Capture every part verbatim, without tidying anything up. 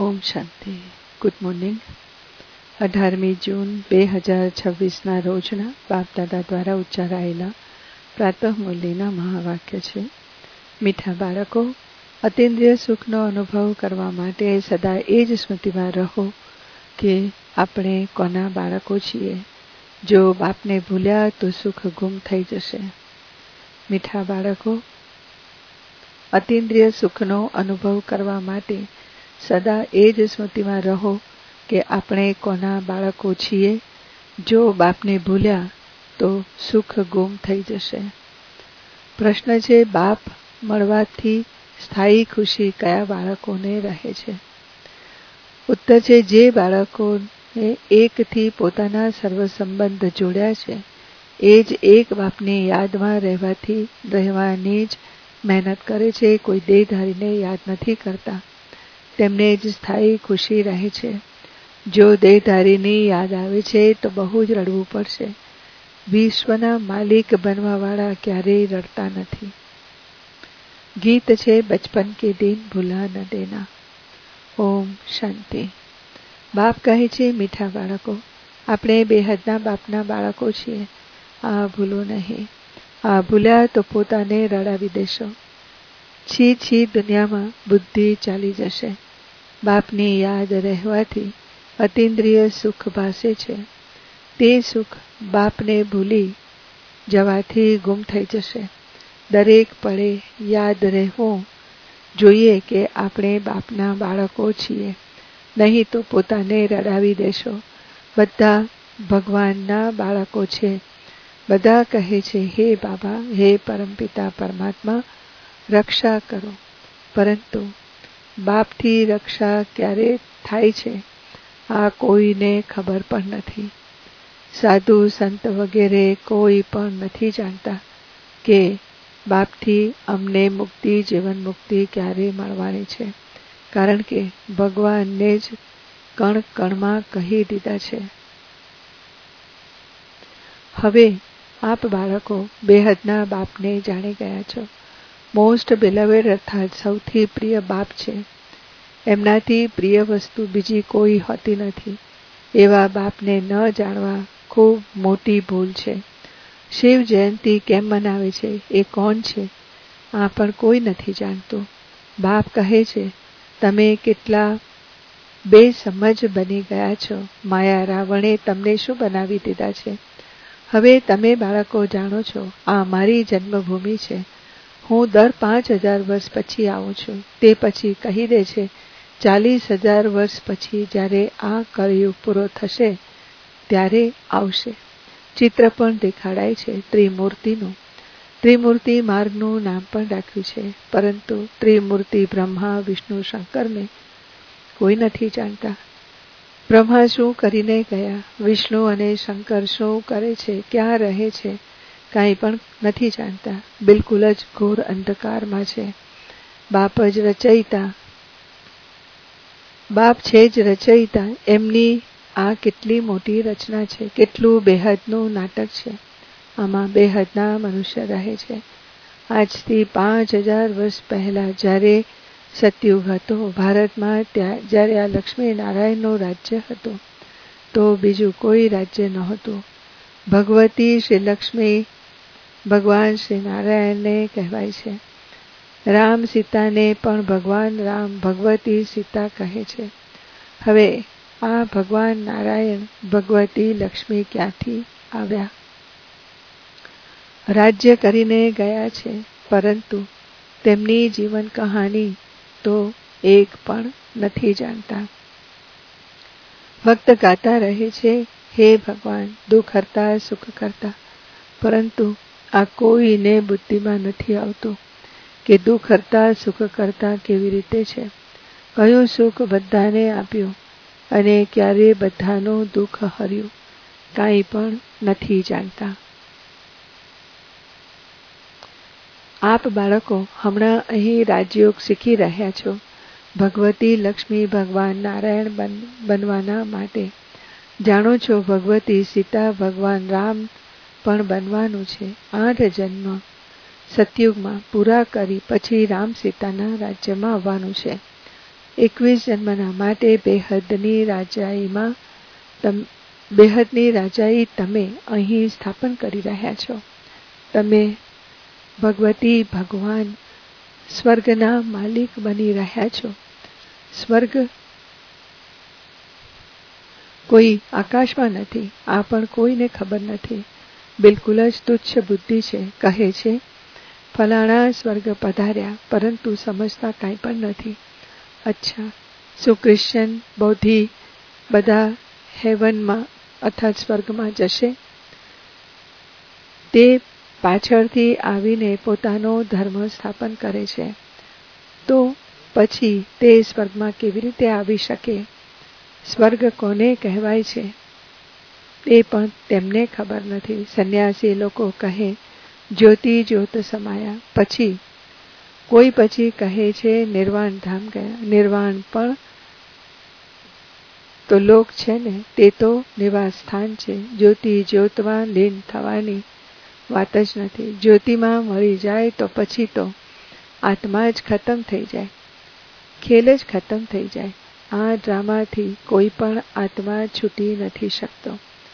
ઓમ શાંતિ. Good morning. અઢારમી જૂન બે હજાર છવ્વીસના રોજના બાપદાદા દ્વારા ઉચ્ચારાયેલા પ્રાતઃ મુરલીના મહાવાક્ય છે. મીઠા બાળકો, અતિન્દ્રિય સુખનો અનુભવ કરવા માટે સદા એ જ સ્મૃતિમાં રહો કે આપણે કોના બાળકો છીએ. જો બાપને ભૂલ્યા તો સુખ ગુમ થઈ જશે. મીઠા બાળકો, અતિન્દ્રિય સુખનો અનુભવ કરવા માટે સદા એ જ સ્મૃતિમાં રહો કે આપણે કોના બાળકો છીએ. જો બાપને ભૂલ્યા તો સુખ ગુમ થઈ જશે. પ્રશ્ન છે, બાપ મળવાથી સ્થાયી ખુશી કયા બાળકોને રહે છે? ઉત્તર છે, જે બાળકોને એકથી પોતાના સર્વ સંબંધ જોડ્યા છે એ જ એક બાપની યાદમાં રહેવાથી રહેવાની જ મહેનત કરે છે. કોઈ દેહધારીને યાદ નથી કરતા, તેમને જ સ્થાયી ખુશી રહે છે. જો દેહધારીની યાદ આવે છે તો બહુ જ રડવું પડશે. વિશ્વના માલિક બનવાવાળા ક્યારેય રડતા નથી. ગીત છે, બચપન કે દિન ભૂલા ન દેના. ઓમ શાંતિ. બાપ કહે છે, મીઠા બાળકો, આપણે બેહદના બાપના બાળકો છીએ. આ ભૂલો નહીં. આ ભૂલ્યા તો પોતાને રડાવી દેશો. છી છી દુનિયામાં બુદ્ધિ ચાલી જશે. બાપની યાદ રહેવાથી અતિન્દ્રિય સુખ ભાસે છે. તે સુખ બાપને ભૂલી જવાથી ગુમ થઈ જશે. દરેક પળે યાદ રહેવું જોઈએ કે આપણે બાપના બાળકો છીએ, નહીં તો પોતાને રડાવી દેશો. બધા ભગવાનના બાળકો છે. બધા કહે છે, હે બાબા, હે પરમપિતા પરમાત્મા, રક્ષા કરો. પરંતુ બાપથી રક્ષા ક્યારે થાય છે આ કોઈને ખબર પણ નથી. સાધુ સંત વગેરે કોઈ પણ નથી જાણતા કે બાપથી અમને મુક્તિ, જીવન મુક્તિ ક્યારે મળવાની છે. કારણ કે ભગવાનને જ કણ કણમાં કહી દીધા છે. હવે આપ બાળકો બેહદના બાપને જાણી ગયા છો. મોસ્ટ બિલવેડ અર્થાત સૌથી પ્રિય બાપ છે. એમનાથી પ્રિય વસ્તુ બીજી કોઈ હોતી નથી. એવા બાપને ન જાણવા ખૂબ મોટી ભૂલ છે. શિવ જયંતિ કેમ મનાવે છે, એ કોણ છે, આ પણ કોઈ નથી જાણતું. બાપ કહે છે, તમે કેટલા બેસમજ બની ગયા છો. માયા રાવણે તમને શું બનાવી દીધા છે? હવે તમે બાળકો જાણો છો, આ મારી જન્મભૂમિ છે. હું દર પાંચ હજાર વર્ષ પછી આવું છું. તે પછી કહી દે છે, ચાલીસ હજાર વર્ષ પછી જ્યારે આ કળયુગ પૂરો થશે ત્યારે આવશે. ચિત્ર પણ દેખાડાય છે ત્રિમૂર્તિનું. ત્રિમૂર્તિ માર્ગનું નામ પણ રાખ્યું છે. પરંતુ ત્રિમૂર્તિ બ્રહ્મા, વિષ્ણુ, શંકરને કોઈ નથી જાણતા. બ્રહ્મા શું કરીને ગયા, વિષ્ણુ અને શંકર શું કરે છે, ક્યાં રહે છે, કાંઈ પણ નથી જાણતા. બિલકુલ જ ઘોર અંધકારમાં છે. બાપ જ રચયિતા બાપ છે જ રચયિતા. એમની આ કેટલી મોટી રચના છે, કેટલું બેહદનું નાટક છે. આમાં બેહદના મનુષ્ય રહે છે. આજથી પાંચ હજાર વર્ષ પહેલા જ્યારે સતયુગ હતો ભારતમાં, ત્યાં જ્યારે આ લક્ષ્મી નારાયણનું રાજ્ય હતું તો બીજું કોઈ રાજ્ય નહોતું. ભગવતી શ્રી લક્ષ્મી ભગવાન શ્રી નારાયણને કહેવાય છે. રામ સીતાને પણ ભગવાન રામ, ભગવતી સીતા કહે છે. હવે આ ભગવાન નારાયણ, ભગવતી લક્ષ્મી ક્યાંથી આવ્યા? રાજ્ય કરીને ગયા છે, પરંતુ તેમની જીવન કહાની તો એક પણ નથી જાણતા. ફક્ત ગાતા રહે છે, હે ભગવાન, દુઃખ હરતા, સુખ કરતા. પરંતુ આ કોઈને બુદ્ધિમાં નથી આવતું કે દુઃખ હરતા, સુખ કરતા કેવી રીતે છે. કયું સુખ બધાને આપ્યું અને ક્યારે બધાનું દુઃખ હર્યું, કાંઈ પણ નથી જાણતા. આપ બાળકો હમણાં અહીં રાજયોગ શીખી રહ્યા છો. ભગવતી લક્ષ્મી, ભગવાન નારાયણ બન બનવાના માટે જાણો છો. ભગવતી સીતા, ભગવાન રામ પણ બનવાનું છે. આઠ જન્મ સતયુગમાં પૂરા કરી પછી રામ સીતાના રાજ્યમાં આવવાનું છે. એકવીસ જન્મના માટે બેહદની રાજાઈમાં તમ બેહદની રાજાઈ તમે અહીં સ્થાપન કરી રહ્યા છો. તમે ભગવતી ભગવાન સ્વર્ગના માલિક બની રહ્યા છો. સ્વર્ગ કોઈ આકાશમાં નથી. આ પણ કોઈને ખબર નથી. બિલકુલ જ તુચ્છ બુદ્ધિ છે. કહે છે ફલાણા સ્વર્ગ પધાર્યા, પરંતુ સમજતા કાંઈ પણ નથી. અચ્છા, શું ક્રિશ્ચન બૌદ્ધિ બધા હેવનમાં અર્થાત સ્વર્ગમાં જશે? તે પાછળથી આવીને પોતાનો ધર્મ સ્થાપન કરે છે, તો પછી તે સ્વર્ગમાં કેવી રીતે આવી શકે? સ્વર્ગ કોને કહેવાય છે એ પણ તેમને ખબર નથી. સંન્યાસી લોકો કહે જ્યોતિ જ્યોત સમાયા, પછી કોઈ પછી કહે છે નિર્વાણ ધામ ગયા. નિર્વાણ પણ તો લોક છે ને, તે તો નિવાસ સ્થાન છે. જ્યોતિ જ્યોતમાં લીન થવાની વાત જ નથી. જ્યોતિમાં મળી જાય તો પછી તો આત્મા જ ખતમ થઈ જાય, ખેલ જ ખતમ થઈ જાય. આ ડ્રામાથી કોઈ પણ આત્મા છૂટી નથી શકતો,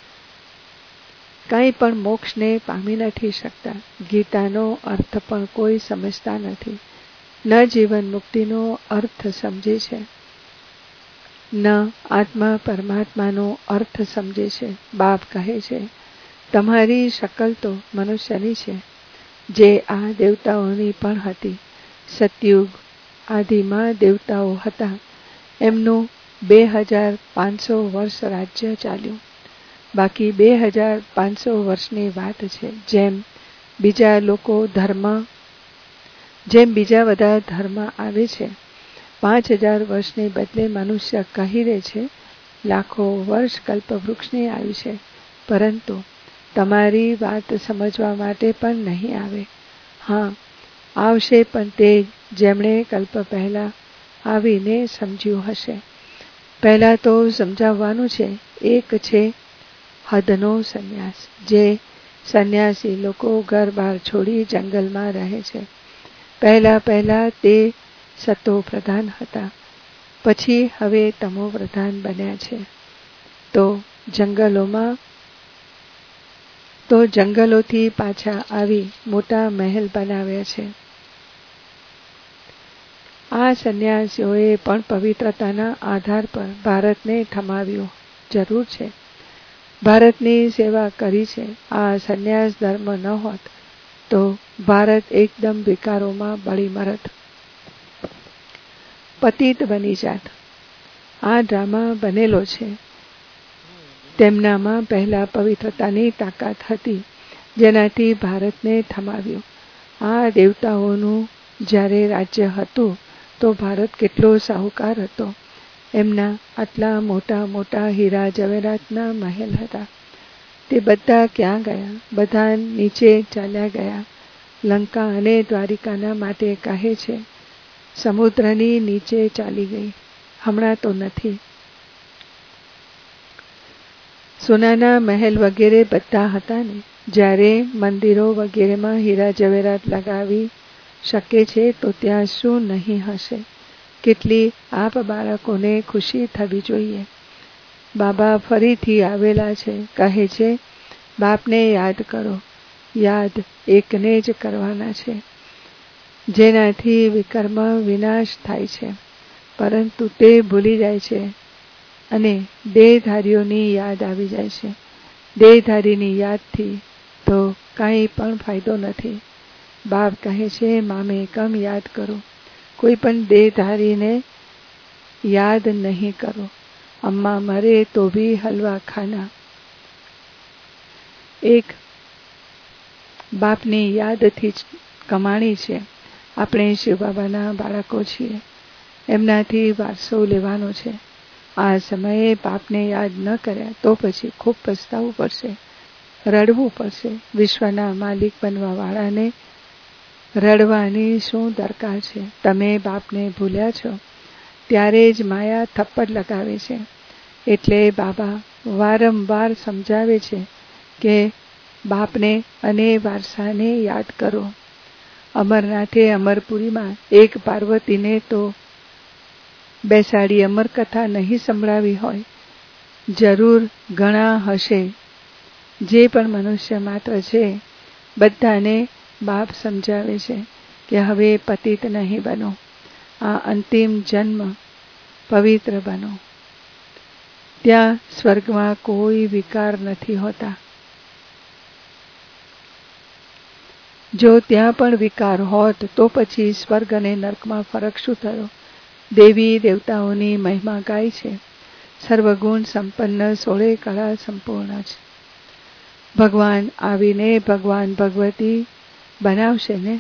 કાંઈ પણ મોક્ષને પામી નથી શકતા. ગીતાનો અર્થ પણ કોઈ સમજતા નથી. ન જીવન મુક્તિનો અર્થ સમજે છે, ન આત્મા પરમાત્માનો અર્થ સમજે છે. બાપ કહે છે તમારી શકલ તો મનુષ્યની છે, જે આ દેવતાઓની પણ હતી. સતયુગ આદિમાં દેવતાઓ હતા. એમનું બે હજાર પાંચસો વર્ષ રાજ્ય ચાલ્યું. બાકી બે હજાર પાંચસો વર્ષની વાત છે. જેમ બીજા લોકો ધર્મ જેમ બીજા બધા ધર્મ આવે છે, પાંચ હજાર વર્ષને બદલે મનુષ્ય કહી દે છે લાખો વર્ષ કલ્પવૃક્ષની આવી છે, પરંતુ તમારી વાત સમજવા માટે પણ નહીં આવે. હા, આવશે, પણ તે જેમણે કલ્પ પહેલા આવીને સમજ્યું હશે. પહેલા તો સમજાવવાનું છે. એક છે હદનો સંન્યાસ, જે સંન્યાસી લોકો ઘર બહાર છોડી જંગલમાં રહે છે. પહેલા પહેલા તે સતો પ્રધાન હતા, પછી હવે તમો પ્રધાન બન્યા છે. તો જંગલોમાં તો જંગલોથી પાછા આવી મોટા મહેલ બનાવ્યા છે. આ સંન્યાસીઓએ પણ પવિત્રતાના આધાર પર ભારતને થમાવ્યું. જરૂર છે, ભારતની સેવા કરી છે. આ સંન્યાસ ધર્મ ન હોત તો ભારત એકદમ વિકારોમાં બળી મરત, પતિત બની જાત. આ ડ્રામા બનેલો છે. તેમનામાં પહેલા પવિત્રતાની તાકાત હતી, જેનાથી ભારતને થમાવ્યું. આ દેવતાઓનું જ્યારે રાજ્ય હતું તો ભારત કેટલો સાહુકાર હતો. એમના આટલા મોટા મોટા હીરા જવેરાતના મહેલ હતા. તે બધા ક્યાં ગયા? બધા નીચે ચાલ્યા ગયા. લંકા અને દ્વારિકાના માટે કહે છે સમુદ્રની નીચે ચાલી ગઈ. હમણાં તો નથી. સોનાના મહેલ વગેરે બધા હતા ને. જ્યારે મંદિરો વગેરેમાં હીરા જવેરાત લગાવી શકે છે તો ત્યાં શું નહીં હશે? કેટલી આપ બાળકોને ખુશી થવી જોઈએ. બાબા ફરીથી આવેલા છે. કહે છે બાપને યાદ કરો. યાદ એકને જ કરવાના છે, જેનાથી વિકર્મ વિનાશ થાય છે, પરંતુ તે ભૂલી જાય છે અને દેહધારીઓની યાદ આવી જાય છે. દેહધારીની યાદથી તો કાંઈ પણ ફાયદો નથી. બાપ કહે છે મામે કમ યાદ કરો. કોઈ પણ દેહધારીને યાદ નહીં કરો. અમ્મા મરે તો ભી હલવા ખાના. એક બાપની યાદથી જ કમાણી છે. આપણે શિવ બાબાના બાળકો છીએ, એમનાથી વારસો લેવાનો છે. આ સમયે બાપને યાદ ન કર્યા તો પછી ખૂબ પસ્તાવવું પડશે, રડવું પડશે. વિશ્વના માલિક બનવા વાળાને રડવાની શું દરકાર છે? તમે બાપને ભૂલ્યા છો, ત્યારે જ માયા થપ્પડ લગાવે છે. એટલે બાબા વારંવાર સમજાવે છે કે બાપને અને વારસાને યાદ કરો. અમરનાથે અમરપુરીમાં એક પાર્વતીને તો બેસાડી અમરકથા નહીં સંભળાવી હોય, જરૂર ઘણા હશે. જે પણ મનુષ્ય માત્ર છે બધાને બાપ સમજાવે છે કે હવે પતિત નહીં બનો, આ અંતિમ જન્મ પવિત્ર બનો. ત્યાં સ્વર્ગમાં કોઈ વિકાર નથી હોતા. જો ત્યાં પણ વિકાર હોત તો પછી સ્વર્ગ અને નર્કમાં ફરક શું થયો? દેવી દેવતાઓની મહિમા ગાય છે. સર્વગુણ સંપન્ન, સોળે કળા સંપૂર્ણ છે. ભગવાન આવીને ભગવાન ભગવતી બનાવશે ને,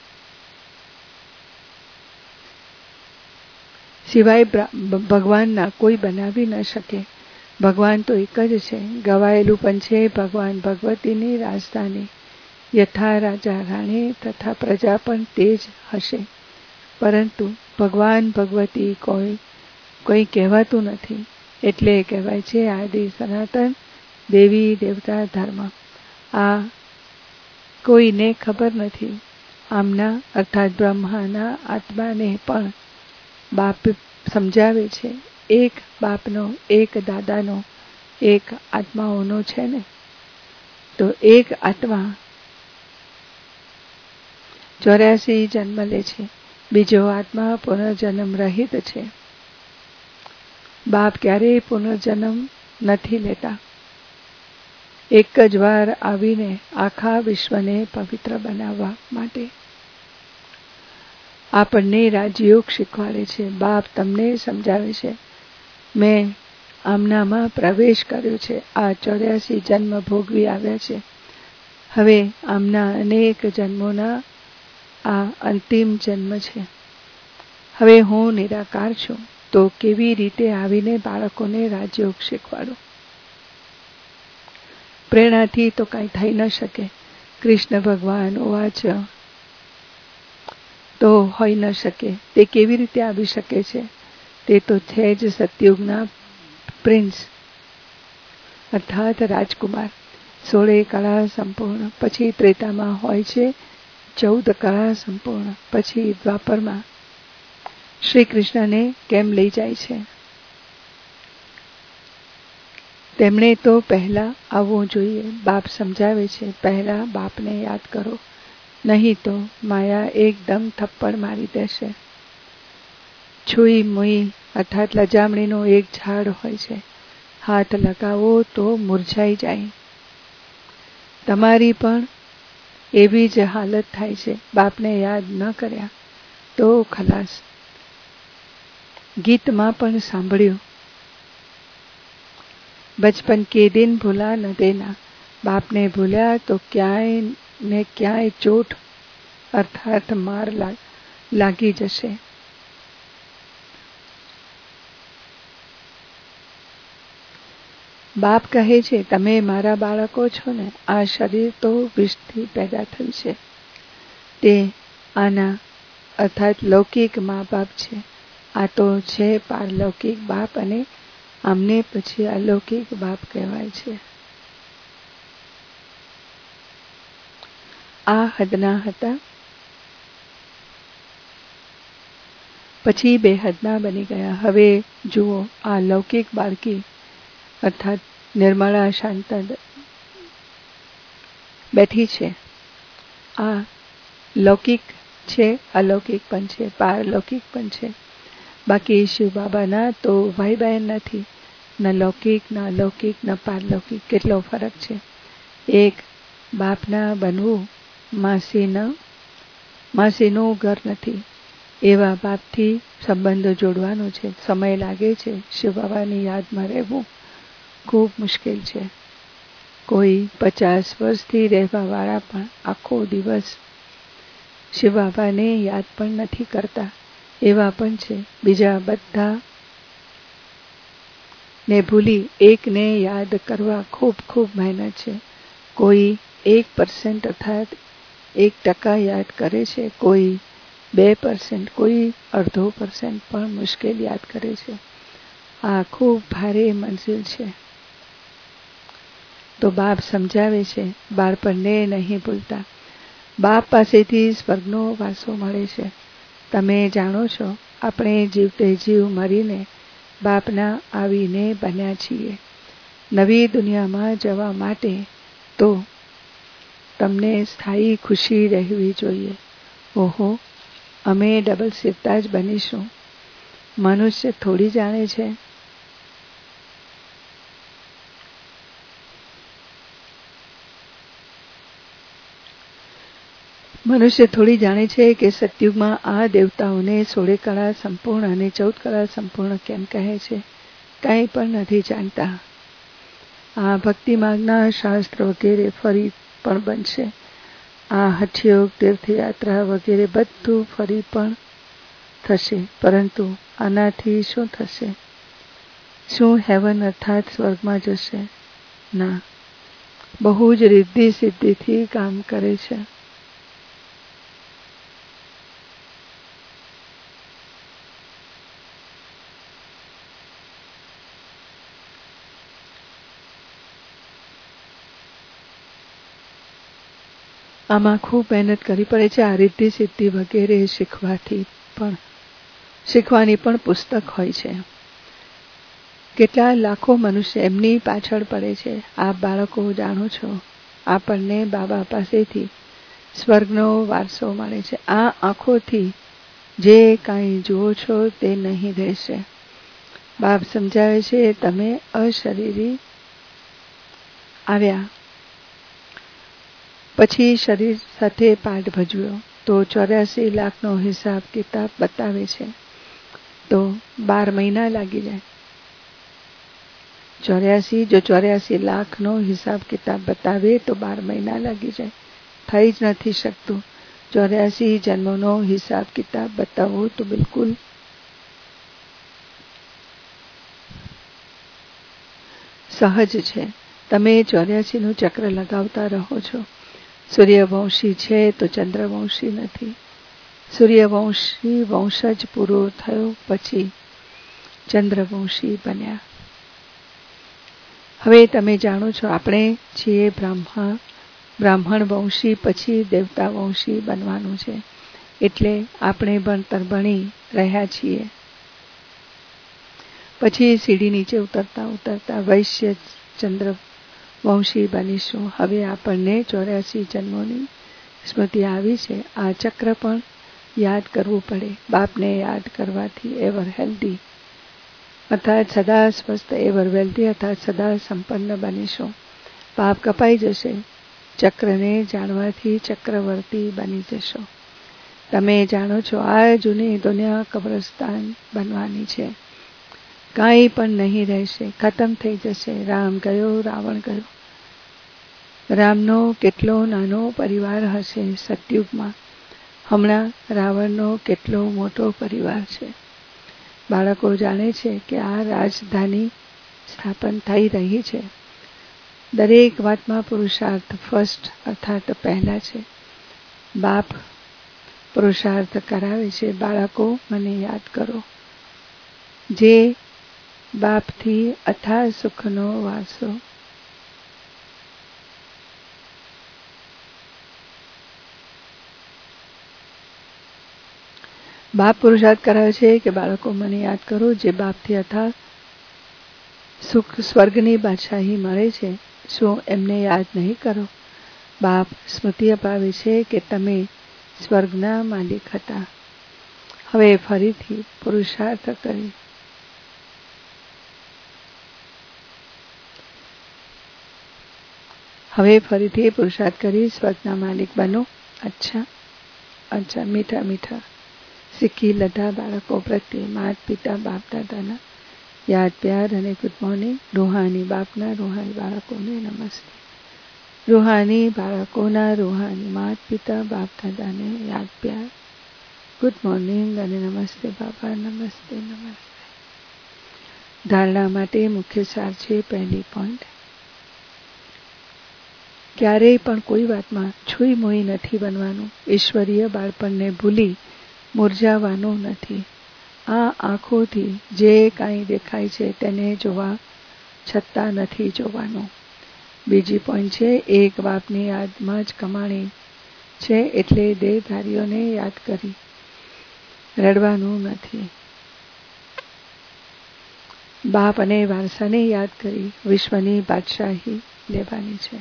સિવાય ભગવાનના કોઈ બનાવી ન શકે. ભગવાન તો એક જ છે. ગવાયેલું પણ છે ભગવાન ભગવતીની રાજધાની. યથા રાજા રાણી તથા પ્રજા પણ તે જ હશે. પરંતુ ભગવાન ભગવતી કોઈ કોઈ કહેવાતું નથી. એટલે કહેવાય છે આદિ સનાતન દેવી દેવતા ધર્મ. આ કોઈને ખબર નથી. આમના અર્થાત બ્રહ્માના આત્માને પણ બાપ સમજાવે છે. એક બાપનો, એક દાદાનો, એક આત્માઓનો છે ને, તો એક આત્મા ચોર્યાસી જન્મ લે છે. બીજો આત્મા પુનર્જન્મ રહિત છે. બાપ ક્યારેય પુનર્જન્મ નથી લેતા. એક જ વાર આવીને આખા વિશ્વને પવિત્ર બનાવવા માટે આપણને રાજયોગ શીખવાડે છે. બાપ તમને સમજાવે છે. મેં આમનામાં પ્રવેશ કર્યો છે. આ ચોર્યાસી જન્મ ભોગવી આવ્યા છે. હવે આમના અનેક જન્મોના આ અંતિમ જન્મ છે. હવે હું નિરાકાર છું, તો કેવી રીતે આવીને બાળકોને રાજયોગ શીખવાડો? પ્રેરણાથી તો કાંઈ થઈ ન શકે. કૃષ્ણ ભગવાન વાચ તો હોઈ ન શકે. તે કેવી રીતે આવી શકે છે? તે તો છે જ સતયુગના પ્રિન્સ અર્થાત રાજકુમાર. સોળે કળા સંપૂર્ણ. પછી ત્રેતામાં હોય છે ચૌદ કળા સંપૂર્ણ. પછી દ્વાપરમાં શ્રી કૃષ્ણને કેમ લઈ જાય છે? તેમણે તો પહેલા આવવું જોઈએ. બાપ સમજાવે છે પહેલા બાપને યાદ કરો, નહીં તો માયા એકદમ થપ્પડ મારી દેશે. છુઈ મુઈ અર્થાત લજામણીનું એક ઝાડ હોય છે. હાથ લગાવો તો મુરઝાઈ જાય. તમારી પણ એવી જ હાલત થાય છે. બાપને યાદ ન કર્યા તો ખલાસ. ગીતમાં પણ સાંભળ્યું, બચપન કે દિન ભૂલા ન દેના. બાપને ભૂલ્યા તો ક્યાંય ને ક્યાંય ચોટ અર્થાત માર લાગી જશે. બાપ કહે છે તમે મારા બાળકો છો ને. આ શરીર તો વિષથી પેદા થયું છે. તે આના અર્થાત લૌકિક મા બાપ છે. આ તો છે પારલૌકિક બાપ અને આમને પછી અલૌકિક બાપ કહેવાય છે. આ હદના હતા, પછી બે હદના બની ગયા. હવે જુઓ, આ લૌકિક બાળકી અર્થાત નિર્મળા શાંત બેઠી છે. આ લૌકિક છે, અલૌકિક પણ છે, પારલૌકિક પણ છે. બાકી શિવ બાબાના તો ભાઈ બહેન નથી. ન લૌકિક, ન અલૌકિક, ન પારલૌકિક. કેટલો ફરક છે. એક બાપના બનવું માસીના માસીનું ઘર નથી. એવા બાપથી સંબંધ જોડવાનો છે. સમય લાગે છે. શિવ બાબાની યાદમાં રહેવું ખૂબ મુશ્કેલ છે. કોઈ પચાસ વર્ષથી રહેવા વાળા પણ આખો દિવસ શિવ બાબાને યાદ પણ નથી કરતા. એવા પણ છે. બીજા બધા ને ભૂલી એકને યાદ કરવા ખૂબ ખૂબ મહેનત છે. કોઈ એક પર્સન્ટ અર્થાત એક ટકા યાદ કરે છે. કોઈ બે પર્સન્ટ, કોઈ અડધો પર્સન્ટ પણ મુશ્કેલ યાદ કરે છે. આ ખૂબ ભારે મંજિલ છે. તો બાપ સમજાવે છે બાળપણને નહીં ભૂલતા. બાપ પાસેથી સ્વર્ગનો વારસો મળે છે. તમે જાણો છો આપણે જીવતે જીવ મરીને બાપના આવીને બન્યા છીએ. નવી દુનિયામાં જવા માટે તો તમને સ્થાયી ખુશી રહેવી જોઈએ. ઓહો, અમે ડબલ સીધા જ બનીશું. મનુષ્ય થોડી જાણે છે મનુષ્ય થોડી જાણે છે કે સતયુગમાં આ દેવતાઓને સોળે કળા સંપૂર્ણ અને ચૌદ કળા સંપૂર્ણ કેમ કહે છે. કંઈ પણ નથી જાણતા. આ ભક્તિ માર્ગના શાસ્ત્ર વગેરે ફરી પણ બનશે. આ હઠયોગ, તીર્થયાત્રા વગેરે બધું ફરી પણ થશે. પરંતુ આનાથી શું થશે? શું હેવન અર્થાત સ્વર્ગમાં જશે? ના, બહુ જ રિદ્ધિ સિદ્ધિથી કામ કરે છે. આમાં ખૂબ મહેનત કરવી પડે છે. આ રિદ્ધિ સિદ્ધિ વગેરે શીખવાથી પણ શીખવાની પણ પુસ્તક હોય છે. કેટલા લાખો મનુષ્ય એમની પાછળ પડે છે. આપ બાળકો જાણો છો, આપણને બાબા પાસેથી સ્વર્ગનો વારસો મળે છે. આ આંખોથી જે કાંઈ જુઓ છો તે નહીં રહેશે. બાપ સમજાવે છે, તમે અશરીરી આવ્યા પછી શરીર સાથે પાઠ ભજવ્યો તો ચોર્યાસી લાખનો હિસાબ કિતાબ બતાવે છે તો બાર મહિના લાગી જાય. ચોર્યાસી જો ચોર્યાસી લાખનો હિસાબ કિતાબ બતાવે તો બાર મહિના લાગી જાય. થઈ જ નથી શકતું. ચોર્યાસી જન્મનો હિસાબ કિતાબ બતાવવો તો બિલકુલ સહજ છે. તમે ચોર્યાસી નું ચક્ર લગાવતા રહો છો. સૂર્યવંશી છે તો ચંદ્રવંશી નથી. સૂર્યવંશી વંશ જ પૂરો થયો પછી ચંદ્રવંશી બન્યા. હવે તમે જાણો છો, આપણે છીએ બ્રાહ્મણ બ્રાહ્મણ વંશી પછી દેવતા વંશી બનવાનું છે. એટલે આપણે ભણતર ભણી રહ્યા છીએ. પછી સીડી નીચે ઉતરતા ઉતરતા વૈશ્ય ચંદ્ર વંશી બનીશું. હવે આપણને ચોર્યાસી જન્મોની સ્મૃતિ આવી છે. આ ચક્ર પણ યાદ કરવું પડે. બાપને યાદ કરવાથી એવર હેલ્ધી અર્થાત સદા સ્વસ્થ, એવર વેલ્ધી અર્થાત સદા સંપન્ન બનીશું. પાપ કપાઈ જશે. ચક્રને જાણવાથી ચક્રવર્તી બની જશો. તમે જાણો છો, આ જૂની દુનિયા કબ્રસ્તાન બનવાની છે. કાંઈ પણ નહીં રહેશે, ખતમ થઈ જશે. રામ ગયો, રાવણ ગયો. રામનો કેટલો નાનો પરિવાર હશે સતયુગમાં. હમણાં રાવણનો કેટલો મોટો પરિવાર છે. બાળકો જાણે છે કે આ રાજધાની સ્થાપન થઈ રહી છે. દરેક વાતમાં પુરુષાર્થ ફર્સ્ટ અર્થાત પહેલા છે. બાપ પુરુષાર્થ કરાવે છે. બાળકો, મને યાદ કરો. જે બાપથી અથાગ સુખનો વારસો બાપ પુરુષાર્થ કરાવે છે કે બાળકો, મને યાદ કરો. જે બાપથી અથાગ સુખ સ્વર્ગની બાદશાહી મળે છે, શું એમને યાદ નહીં કરો? બાપ સ્મૃતિ અપાવે છે કે તમે સ્વર્ગના માલિક હતા. હવે ફરીથી પુરુષાર્થ કરી હવે ફરીથી પુરુષાર્થ કરી સ્વર્ગના માલિક બનો. અચ્છા અચ્છા મીઠા મીઠા શીખી લીધા બાળકો પ્રત્યે માત પિતા બાપ દાદાના યાદ પ્યાર અને ગુડ મોર્નિંગ. રૂહાની બાપના રૂહાની બાળકોને નમસ્તે. રૂહાની બાળકોના રૂહાની માત પિતા બાપ દાદાને યાદ પ્યાર, ગુડ મોર્નિંગ અને નમસ્તે બાબા. નમસ્તે નમસ્તે. ધારણા માટે મુખ્ય સાર છે. પહેલી પોઈન્ટ, ક્યારેય પણ કોઈ વાતમાં છુઈ મોઈ નથી બનવાનું. ઈશ્વરીય બાળપણને ભૂલી મુરઝાવાનું નથી. આ આંખોથી જે કાંઈ દેખાય છે તેને જોવા છતાં નથી જોવાનું. બીજી પોઈન્ટ છે, એક બાપની યાદમાં જ કમાણી છે. એટલે દેહધારીઓને યાદ કરી રડવાનું નથી. બાપ અને વારસાને યાદ કરી વિશ્વની બાદશાહી લેવાની છે.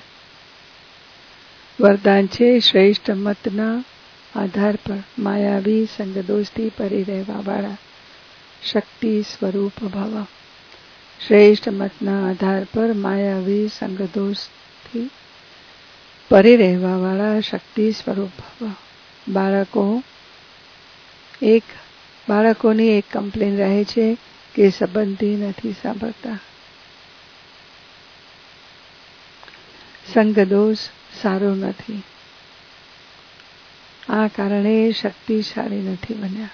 વરદાન છે શ્રેષ્ઠ મતના આધાર પર માયાવી સંગદોષથી પરી રહેવા વાળા શક્તિ સ્વરૂપ ભવ. શ્રેષ્ઠ મતના આધાર પર માયાવી સંગદોષથી પરી રહેવા વાળા શક્તિ સ્વરૂપ ભવ. બાળકો એક બાળકોની એક કમ્પ્લેન રહે છે કે સંબંધી નથી સાંભળતા. સંગદોષ સારો નથી. આ કારણે શક્તિશાળી નથી બન્યા.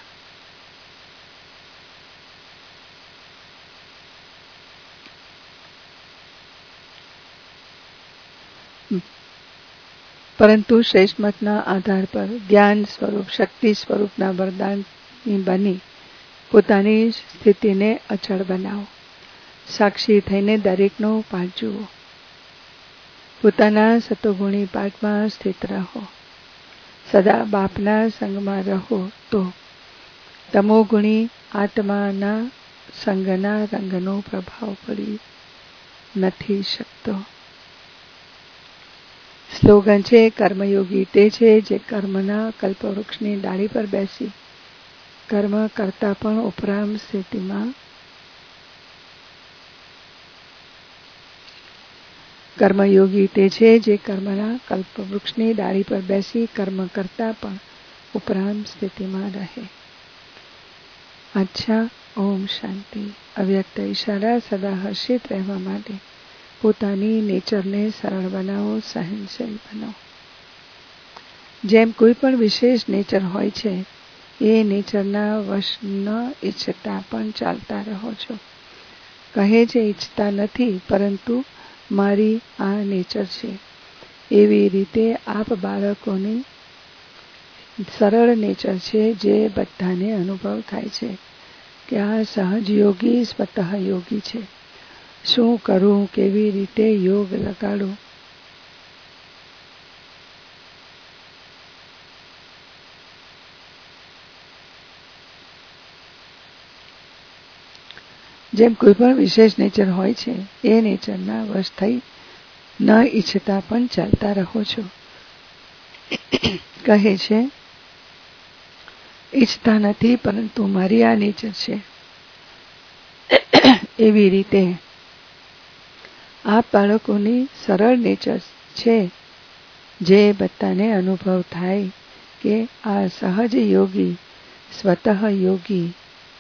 પરંતુ શ્રેષ્ઠ મતના આધાર પર જ્ઞાન સ્વરૂપ શક્તિ સ્વરૂપના વરદાનની બની પોતાની સ્થિતિને અચળ બનાવો. સાક્ષી થઈને દરેકનો પાઠ જુઓ. પોતાના સતોગુણી પાઠમાં સ્થિત રહો. સદા બાપના સંગમાં રહો તો તમોગુણી આત્માના સંગના રંગનો પ્રભાવ પડી નથી શકતો. સ્લોગન છે કર્મયોગી તે છે જે કર્મના કલ્પવૃક્ષની ડાળી પર બેસી કર્મ કરતા પણ ઉપરામ સ્થિતિમાં કર્મયોગી તે છે જે કર્મના કલ્પવૃક્ષની ડાળી પર બેસી કર્મ કરતા પણ ઉપરામ સ્થિતિમાં રહે. અચ્છા, ઓમ શાંતિ. અવ્યક્ત ઈશારા સદા હર્ષિત રહેવા માટે પોતાની નેચરને સરળ બનાવો, સહનશીલ બનો. જેમ કોઈ પણ વિશેષ નેચર હોય છે એ નેચરના વશ ન ઈચ્છતા પણ ચાલતા રહો છો. કહે છે ઈચ્છતા નથી પરંતુ મારી આ નેચર છે. એવી રીતે આપ બાળકોની સરળ નેચર છે જે બધાને અનુભવ થાય છે કે આ સહજ યોગી સ્વતઃ યોગી છે. શું કરું, કેવી રીતે યોગ લગાડું? જેમ કોઈ પણ વિશેષ નેચર હોય છે એ નેચરના વશ થઈ ન ઈચ્છતા પણ ચાલતા રહો છો. કહે છે ઈચ્છતા નથી પરંતુ મારી આ નેચર છે. એવી રીતે આ બાળકોની સરળ નેચર છે જે બધાને અનુભવ થાય કે આ સહજ યોગી સ્વતઃ યોગી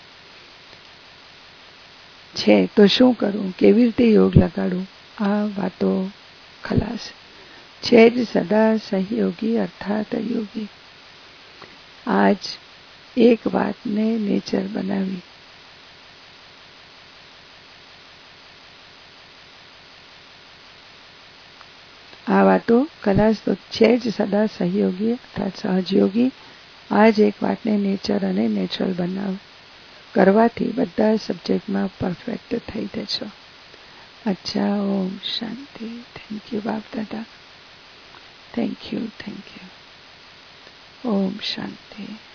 છે. તો શું કરું, કેવી રીતે યોગ લગાડું? આ વાતો ખલાસ છે જ સદા સહયોગી અર્થાત યોગી. આજ એક વાતને નેચર બનાવી. આ વાતો ખલાસ તો છે જ સદા સહયોગી અર્થાત સહજયોગી. આ જ એક વાતને નેચર અને નેચરલ બનાવ કરવાથી બધા સબ્જેક્ટમાં પરફેક્ટ થઈ જશો. અચ્છા, ઓમ શાંતિ. થેન્ક યુ બાપ દાદા. Thank you thank you. ઓમ શાંતિ.